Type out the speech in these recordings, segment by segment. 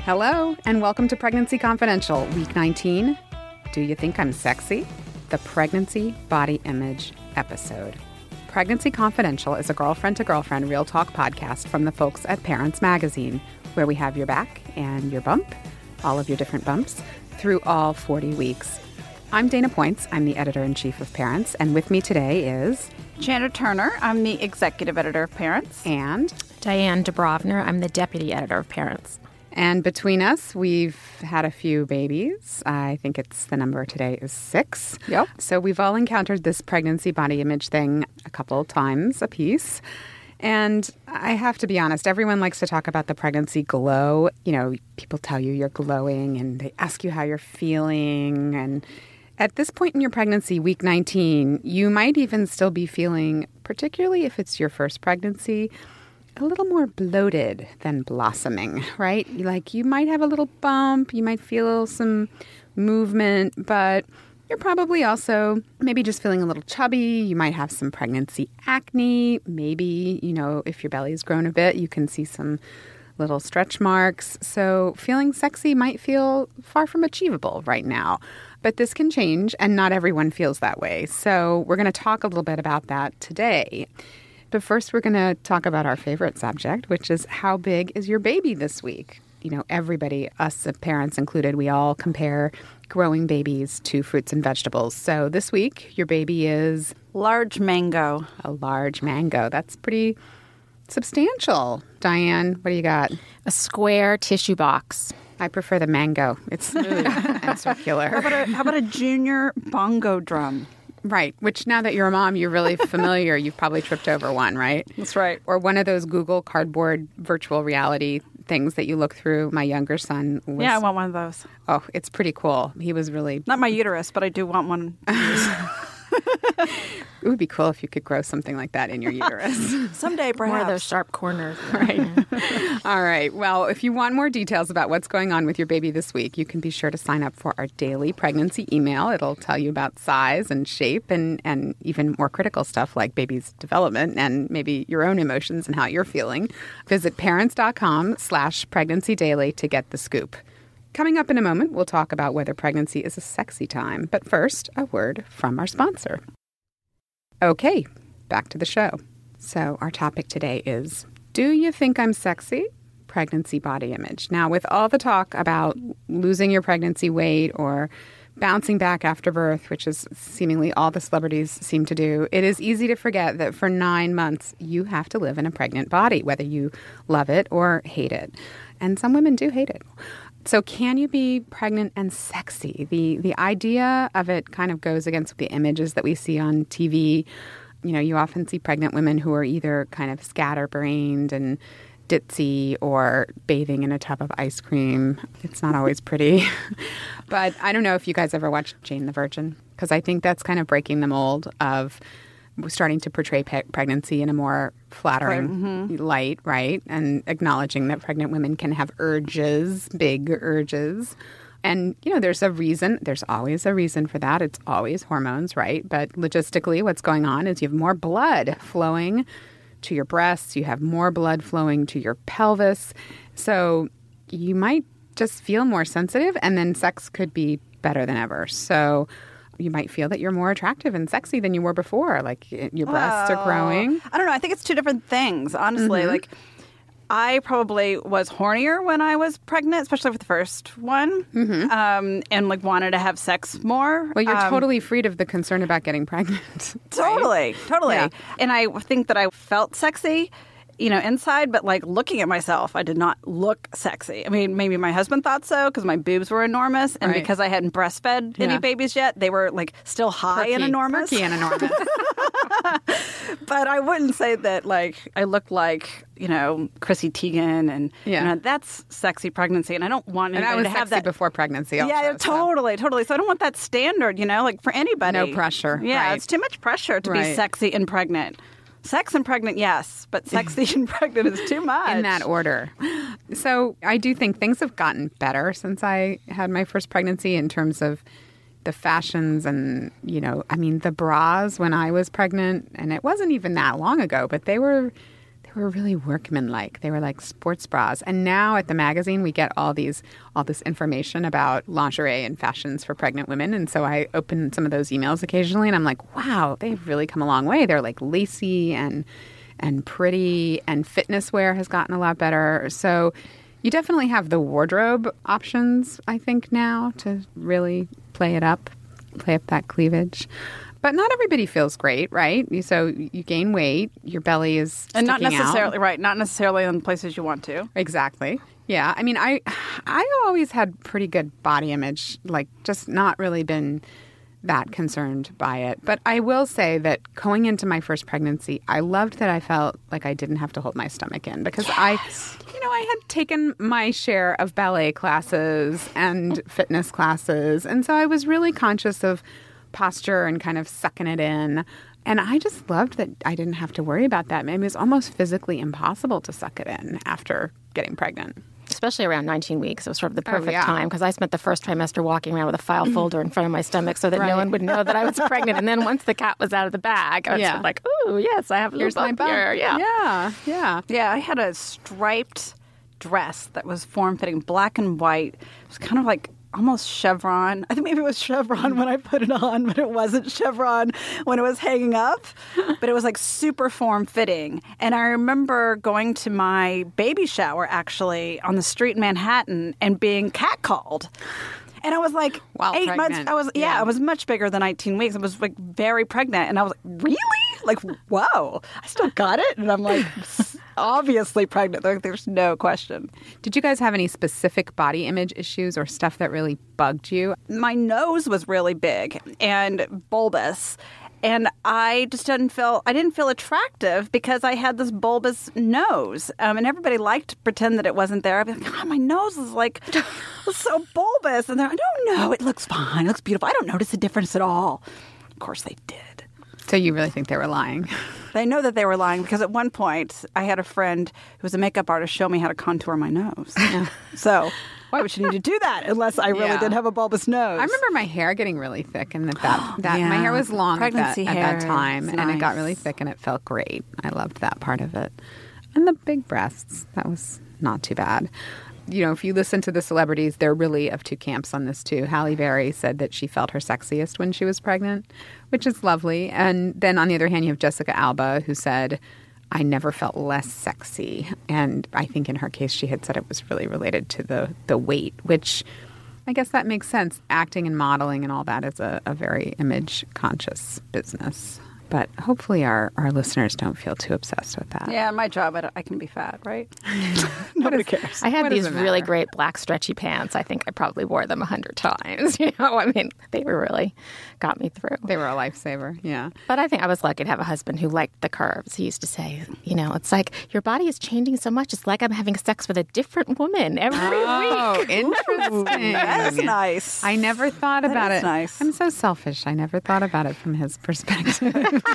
Hello, and welcome to Pregnancy Confidential, Week 19. Do you think I'm sexy? The Pregnancy Body Image episode. Pregnancy Confidential is a girlfriend-to-girlfriend real talk podcast from the folks at Parents Magazine, where we have your back and your bump, all of your different bumps, through all 40 weeks. I'm Dana Points. I'm the editor-in-chief of Parents, and with me today is... Jana Turner. I'm the executive editor of Parents. And... Diane Dubrovner. I'm the deputy editor of Parents. And between us, we've had a few babies. I think the number today is 6. Yep. So we've all encountered this pregnancy body image thing a couple times apiece. And I have to be honest, everyone likes to talk about the pregnancy glow. You know, people tell you you're glowing and they ask you how you're feeling. And at this point in your pregnancy, week 19, you might even still be feeling, particularly if it's your first pregnancy, a little more bloated than blossoming, right? Like you might have a little bump, you might feel some movement, but you're probably also maybe just feeling a little chubby. You might have some pregnancy acne. Maybe, if your belly's grown a bit, you can see some little stretch marks. So feeling sexy might feel far from achievable right now. But this can change, and not everyone feels that way. So we're going to talk a little bit about that today. But first, we're going to talk about our favorite subject, which is how big is your baby this week? Everybody, us parents included, we all compare growing babies to fruits and vegetables. So this week, your baby is... Large mango. A large mango. That's pretty substantial. Diane, what do you got? A square tissue box. I prefer the mango. It's smooth and circular. How about a junior bongo drum? Right, which now that you're a mom, you're really familiar. You've probably tripped over one, right? That's right. Or one of those Google Cardboard virtual reality things that you look through. My younger son was... Yeah, I want one of those. Oh, it's pretty cool. He was really... Not my uterus, but I do want one. It would be cool if you could grow something like that in your uterus. Someday, perhaps. More of those sharp corners. Right. All right. Well, if you want more details about what's going on with your baby this week, you can be sure to sign up for our daily pregnancy email. It'll tell you about size and shape and even more critical stuff like baby's development and maybe your own emotions and how you're feeling. Visit parents.com/pregnancydaily to get the scoop. Coming up in a moment, we'll talk about whether pregnancy is a sexy time. But first, a word from our sponsor. Okay, back to the show. So our topic today is, do you think I'm sexy? Pregnancy body image. Now, with all the talk about losing your pregnancy weight or bouncing back after birth, which is seemingly all the celebrities seem to do, it is easy to forget that for 9 months, you have to live in a pregnant body, whether you love it or hate it. And some women do hate it. So can you be pregnant and sexy? The idea of it kind of goes against the images that we see on TV. You often see pregnant women who are either kind of scatterbrained and ditzy or bathing in a tub of ice cream. It's not always pretty. But I don't know if you guys ever watched Jane the Virgin, because I think that's kind of breaking the mold of starting to portray pregnancy in a more flattering light, right? And acknowledging that pregnant women can have urges, big urges. And, there's a reason. There's always a reason for that. It's always hormones, right? But logistically, what's going on is you have more blood flowing to your breasts. You have more blood flowing to your pelvis. So you might just feel more sensitive, and then sex could be better than ever. So you might feel that you're more attractive and sexy than you were before. Like your breasts are growing. I don't know. I think it's two different things, honestly. Like I probably was hornier when I was pregnant, especially with the first one, and wanted to have sex more. Well, you're totally freed of the concern about getting pregnant. Totally. Yeah. And I think that I felt sexy, inside, but looking at myself, I did not look sexy. I mean, maybe my husband thought so because my boobs were enormous, and because I hadn't breastfed any babies yet, they were still high and enormous. Perky and enormous. But I wouldn't say that I look like Chrissy Teigen, and that's sexy pregnancy, and I don't want anybody to have that before pregnancy. Also, yeah, totally. So I don't want that standard, for anybody. No pressure. Yeah, right. It's too much pressure to be sexy and pregnant. Sex and pregnant, yes, but sexy and pregnant is too much. In that order. So I do think things have gotten better since I had my first pregnancy in terms of the fashions and, the bras when I was pregnant. And it wasn't even that long ago, but they were were really workmanlike. They were like sports bras. And now at the magazine, we get all this information about lingerie and fashions for pregnant women. And so I open some of those emails occasionally, and I'm like, wow, they've really come a long way. They're like lacy and pretty, and fitness wear has gotten a lot better. So you definitely have the wardrobe options, I think, now to really play up that cleavage. But not everybody feels great, right? So you gain weight, your belly is sticking and not necessarily out. right, not necessarily in the places you want to. Exactly. Yeah. I mean, I always had pretty good body image, like just not really been that concerned by it. But I will say that going into my first pregnancy, I loved that I felt like I didn't have to hold my stomach in, because I had taken my share of ballet classes and fitness classes. And so I was really conscious of posture and kind of sucking it in. And I just loved that I didn't have to worry about that. It was almost physically impossible to suck it in after getting pregnant. Especially around 19 weeks. It was sort of the perfect time, because I spent the first trimester walking around with a file folder in front of my stomach so that no one would know that I was pregnant. And then once the cat was out of the bag, I was sort of like, ooh, yes, I have a little bump here. Yeah. Yeah, I had a striped dress that was form-fitting, black and white. It was kind of like almost chevron. I think maybe it was chevron when I put it on, but it wasn't chevron when it was hanging up. But it was like super form-fitting. And I remember going to my baby shower, actually, on the street in Manhattan and being catcalled. And I was like, While 8 pregnant. months. I was much bigger than 19 weeks. I was like very pregnant. And I was like, really? Like, whoa, I still got it? And I'm like, obviously pregnant. Like, there's no question. Did you guys have any specific body image issues or stuff that really bugged you? My nose was really big and bulbous. And I just didn't feel attractive because I had this bulbous nose. And everybody liked to pretend that it wasn't there. I'd be like, God, my nose is like so bulbous. And they're like, I don't know. It looks fine. It looks beautiful. I don't notice a difference at all. Of course they did. So you really think they were lying? They know that they were lying, because at one point I had a friend who was a makeup artist show me how to contour my nose. So why would she need to do that unless I really did have a bulbous nose? I remember my hair getting really thick, and that my hair was long at that time, and it got really thick, and it felt great. I loved that part of it. And the big breasts, that was not too bad. You know, if you listen to the celebrities, they're really of two camps on this too. Halle Berry said that she felt her sexiest when she was pregnant, which is lovely. And then on the other hand, you have Jessica Alba, who said, I never felt less sexy. And I think in her case, she had said it was really related to the weight, which I guess that makes sense. Acting and modeling and all that is a very image-conscious business. But hopefully our listeners don't feel too obsessed with that. Yeah, my job, I can be fat, right? Nobody cares. I had these really great black stretchy pants. I think I probably wore them 100 times. I mean, they really got me through. They were a lifesaver, yeah. But I think I was lucky to have a husband who liked the curves. He used to say, it's like your body is changing so much. It's like I'm having sex with a different woman every week. Oh, interesting. That's nice. I never thought about it. Nice. I'm so selfish. I never thought about it from his perspective.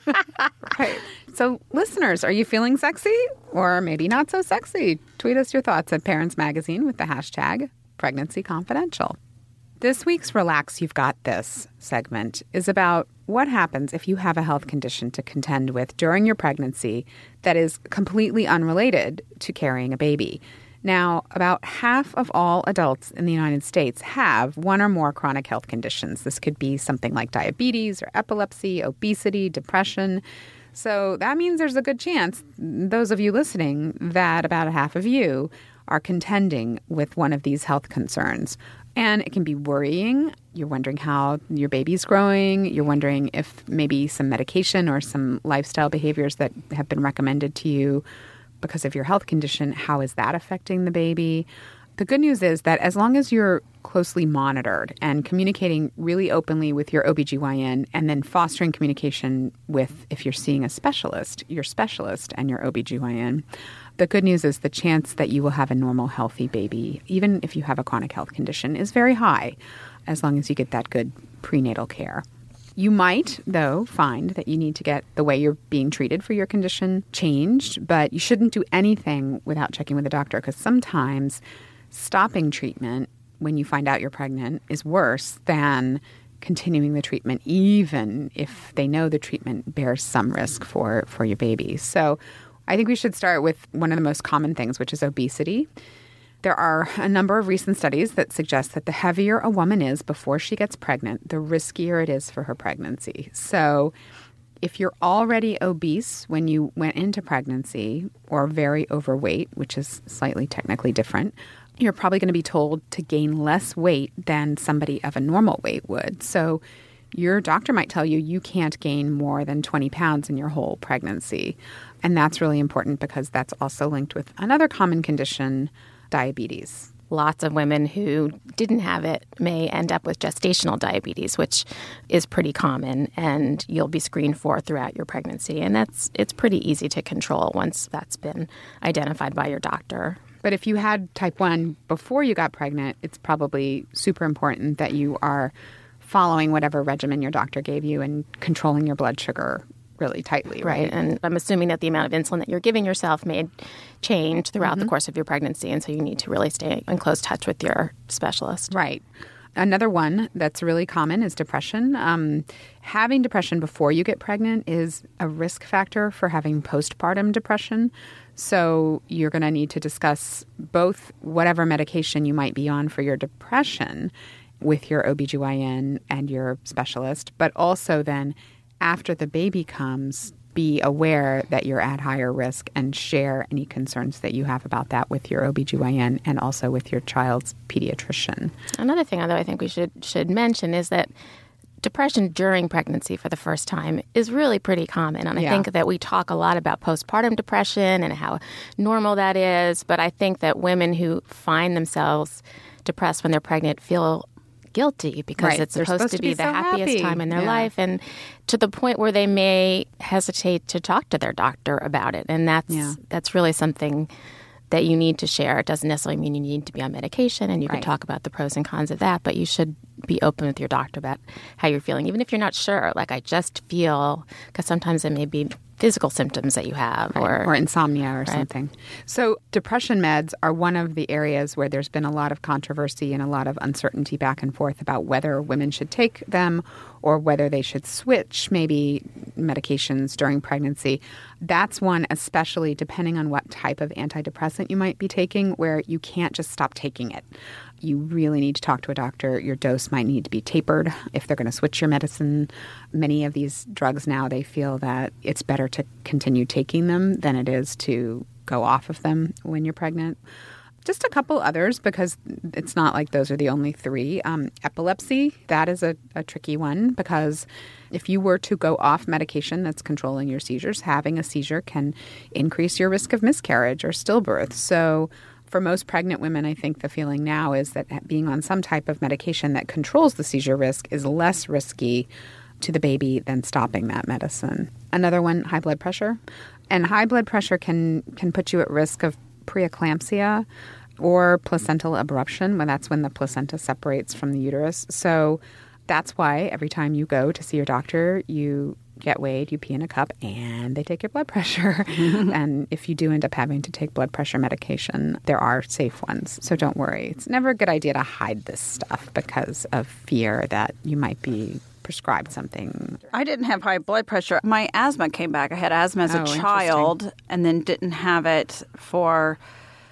Right. So, listeners, are you feeling sexy or maybe not so sexy? Tweet us your thoughts at Parents Magazine with the hashtag PregnancyConfidential. This week's Relax You've Got This segment is about what happens if you have a health condition to contend with during your pregnancy that is completely unrelated to carrying a baby. Now, about half of all adults in the United States have one or more chronic health conditions. This could be something like diabetes or epilepsy, obesity, depression. So that means there's a good chance, those of you listening, that about a half of you are contending with one of these health concerns. And it can be worrying. You're wondering how your baby's growing. You're wondering if maybe some medication or some lifestyle behaviors that have been recommended to you because of your health condition, how is that affecting the baby? The good news is that as long as you're closely monitored and communicating really openly with your OBGYN and then fostering communication with, if you're seeing a specialist, your specialist and your OBGYN, the good news is the chance that you will have a normal, healthy baby, even if you have a chronic health condition, is very high as long as you get that good prenatal care. You might, though, find that you need to get the way you're being treated for your condition changed, but you shouldn't do anything without checking with a doctor, because sometimes stopping treatment when you find out you're pregnant is worse than continuing the treatment, even if they know the treatment bears some risk for your baby. So I think we should start with one of the most common things, which is obesity. There are a number of recent studies that suggest that the heavier a woman is before she gets pregnant, the riskier it is for her pregnancy. So if you're already obese when you went into pregnancy or very overweight, which is slightly technically different, you're probably going to be told to gain less weight than somebody of a normal weight would. So your doctor might tell you you can't gain more than 20 pounds in your whole pregnancy. And that's really important because that's also linked with another common condition, diabetes. Lots of women who didn't have it may end up with gestational diabetes, which is pretty common, and you'll be screened for throughout your pregnancy. And it's pretty easy to control once that's been identified by your doctor. But if you had type 1 before you got pregnant, it's probably super important that you are following whatever regimen your doctor gave you and controlling your blood sugar really tightly, right? And I'm assuming that the amount of insulin that you're giving yourself may change throughout the course of your pregnancy, and so you need to really stay in close touch with your specialist. Right. Another one that's really common is depression. Having depression before you get pregnant is a risk factor for having postpartum depression. So you're going to need to discuss both whatever medication you might be on for your depression with your OBGYN and your specialist, but also then after the baby comes, be aware that you're at higher risk and share any concerns that you have about that with your OBGYN and also with your child's pediatrician. Another thing, although I think we should mention, is that depression during pregnancy for the first time is really pretty common. And I think that we talk a lot about postpartum depression and how normal that is. But I think that women who find themselves depressed when they're pregnant feel guilty because it's supposed to be the happiest time in their life, and to the point where they may hesitate to talk to their doctor about it. And that's really something that you need to share. It doesn't necessarily mean you need to be on medication, and you can talk about the pros and cons of that, but you should be open with your doctor about how you're feeling, even if you're not sure. Like, I just feel, because sometimes it may be physical symptoms that you have or insomnia or something. So depression meds are one of the areas where there's been a lot of controversy and a lot of uncertainty back and forth about whether women should take them or whether they should switch maybe medications during pregnancy. That's one, especially depending on what type of antidepressant you might be taking, where you can't just stop taking it. You really need to talk to a doctor. Your dose might need to be tapered if they're going to switch your medicine. Many of these drugs now, they feel that it's better to continue taking them than it is to go off of them when you're pregnant. Just a couple others, because it's not like those are the only three. Epilepsy, that is a tricky one, because if you were to go off medication that's controlling your seizures, having a seizure can increase your risk of miscarriage or stillbirth. So for most pregnant women, I think the feeling now is that being on some type of medication that controls the seizure risk is less risky to the baby than stopping that medicine. Another one, high blood pressure. And high blood pressure can put you at risk of preeclampsia or placental abruption, when that's when the placenta separates from the uterus. So that's why every time you go to see your doctor, you get weighed, you pee in a cup, and they take your blood pressure. And if you do end up having to take blood pressure medication, there are safe ones. So don't worry. It's never a good idea to hide this stuff because of fear that you might be prescribed something. I didn't have high blood pressure. My asthma came back. I had asthma as a child and then didn't have it for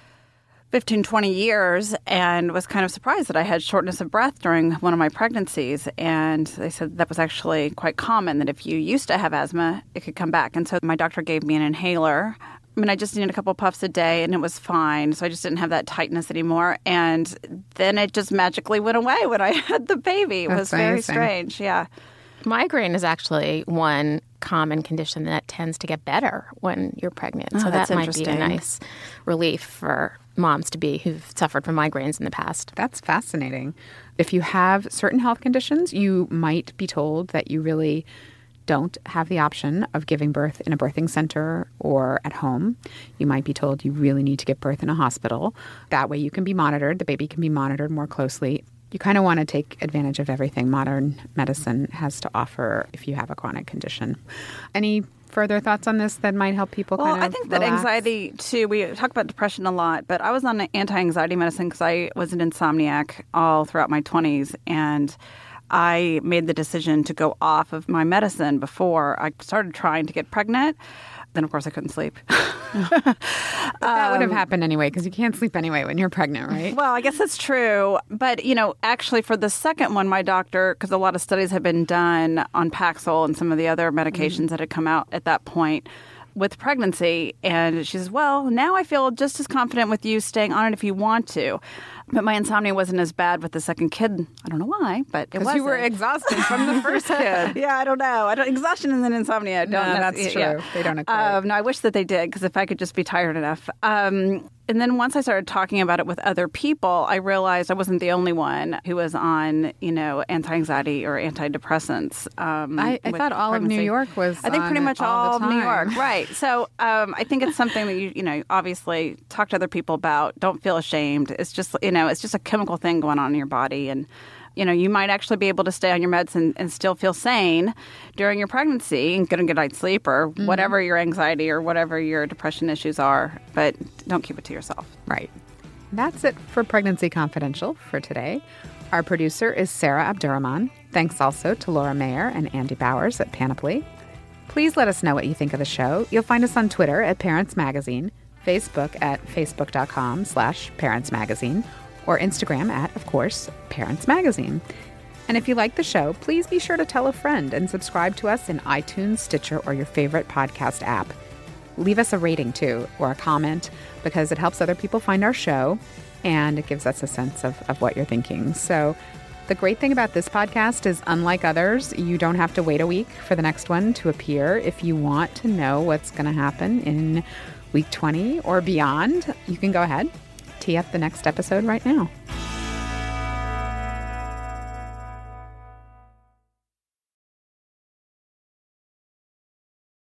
15, 20 years, and was kind of surprised that I had shortness of breath during one of my pregnancies. And they said that was actually quite common, that if you used to have asthma, it could come back. And so my doctor gave me an inhaler. I mean, I just needed a couple puffs a day, and it was fine. So I just didn't have that tightness anymore. And then it just magically went away when I had the baby. It was very strange. Yeah. Migraine is actually one common condition that tends to get better when you're pregnant. So that might be a nice relief for moms to be who've suffered from migraines in the past. That's fascinating. If you have certain health conditions, you might be told that you really don't have the option of giving birth in a birthing center or at home. You might be told you really need to give birth in a hospital. That way you can be monitored. The baby can be monitored more closely. You kind of want to take advantage of everything modern medicine has to offer if you have a chronic condition. Any further thoughts on this that might help people kind of I think that anxiety, too, we talk about depression a lot, but I was on anti-anxiety medicine because I was an insomniac all throughout my 20s, and I made the decision to go off of my medicine before I started trying to get pregnant. then, of course, I couldn't sleep. That would have happened anyway, because you can't sleep anyway when you're pregnant, right? Well, I guess that's true. But, actually for the second one, my doctor, because a lot of studies had been done on Paxil and some of the other medications that had come out at that point with pregnancy. And she says, well, now I feel just as confident with you staying on it if you want to. But my insomnia wasn't as bad with the second kid. I don't know why, but it was. Because you were exhausted from the first kid. Yeah, I don't know. Exhaustion and then insomnia. That's true. Yeah. They don't occur. No, I wish that they did, because if I could just be tired enough. And then once I started talking about it with other people, I realized I wasn't the only one who was on, anti-anxiety or antidepressants. I thought all of New York was. I think pretty much all of New York, right? So I think it's something that you obviously talk to other people about. Don't feel ashamed. It's just it's just a chemical thing going on in your body, and you might actually be able to stay on your meds and still feel sane during your pregnancy and get a good night's sleep or whatever your anxiety or whatever your depression issues are. But don't keep it to yourself. Right. That's it for Pregnancy Confidential for today. Our producer is Sarah Abdurrahman. Thanks also to Laura Mayer and Andy Bowers at Panoply. Please let us know what you think of the show. You'll find us on Twitter at Parents Magazine, Facebook at facebook.com/Parents Magazine, or Instagram at, of course, Parents Magazine. And if you like the show, please be sure to tell a friend and subscribe to us in iTunes, Stitcher, or your favorite podcast app. Leave us a rating, too, or a comment, because it helps other people find our show, and it gives us a sense of what you're thinking. So the great thing about this podcast is, unlike others, you don't have to wait a week for the next one to appear. If you want to know what's going to happen in week 20 or beyond, you can go ahead, tee up the next episode right now.